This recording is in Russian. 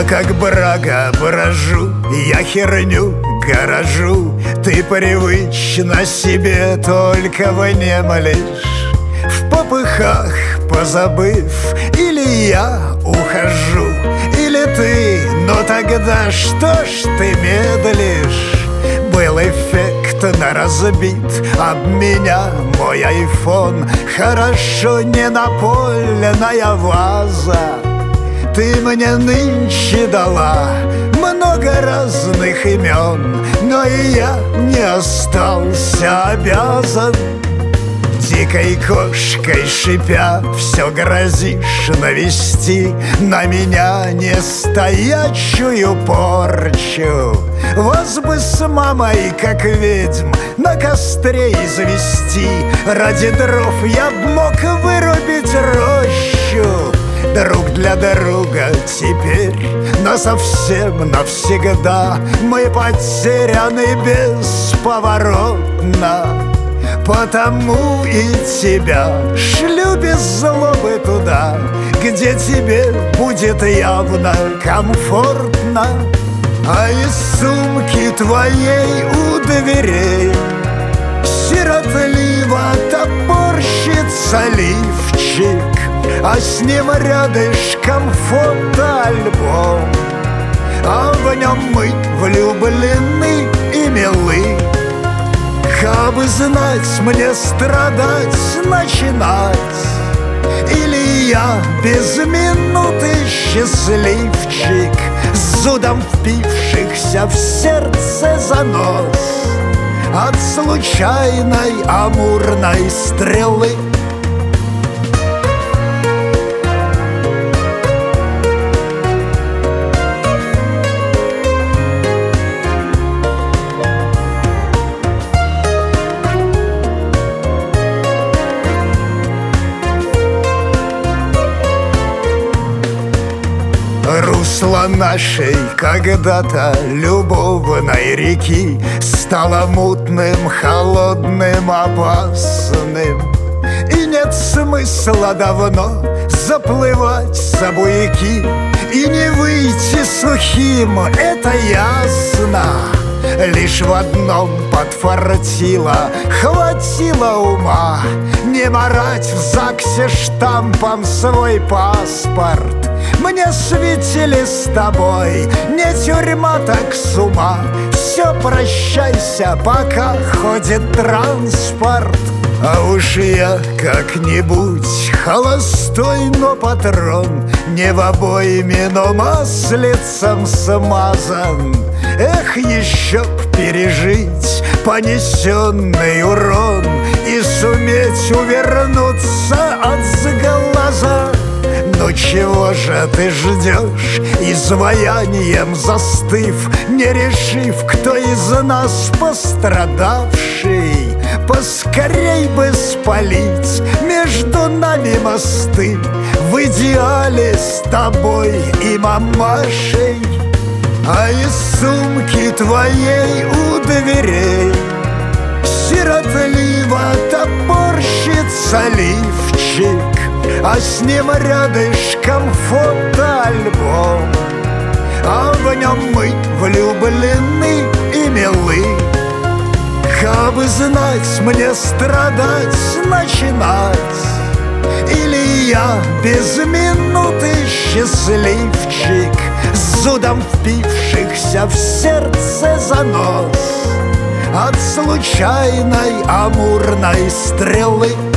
Я как брага брожу, я херню горожу. Ты привычно себе только внемлешь, в попыхах позабыв. Или я ухожу, или ты, но тогда что ж ты медлишь? Был эффектно разбит об меня мой айфон. Хорошо не напольная ваза. Ты мне нынче дала много разных имен, но и я не остался обязан. Дикой кошкой шипя, все грозишь навести на меня нестоячую порчу. Вас бы с мамой, как ведьм, на костре извести. Ради дров я б мог вырубить рощу. Друг для друга теперь, но совсем навсегда мы потеряны бесповоротно. Потому и тебя шлю без злобы туда, где тебе будет явно комфортно. А из сумки твоей у дверей сиротливо топорщится лифчик, а с ним рядышком фотоальбом, а в нем мы влюблены и милы. Кабы знать мне страдать начинать, или я без минуты счастливчик, с зудом впившихся в сердце занос от случайной амурной стрелы. Русло нашей когда-то любовной реки стало мутным, холодным, опасным. И нет смысла давно заплывать за буйки и не выйти сухим, это ясно. Лишь в одном подфартило, хватило ума не марать в ЗАГСе штампом свой паспорт. Мне светили с тобой не тюрьма, так с ума. Все, прощайся, пока ходит транспорт. А уж я как-нибудь холостой, но патрон, не в обойме, но маслицем смазан. Эх, еще б пережить понесенный урон и суметь увернуться от сглаза. Ну чего же ты ждешь, изваянием застыв, не решив, кто из нас пострадавший? Поскорей бы спалить между нами мосты, в идеале с тобой и мамашей. А из сумки твоей у дверей сиротливо топорщится лифчик, а с ним рядышком фотоальбом, а в нем мы влюблены и милы. Кабы знать мне страдать начинать, или я без минуты счастливчик, с зудом впившихся в сердце занос от случайной амурной стрелы.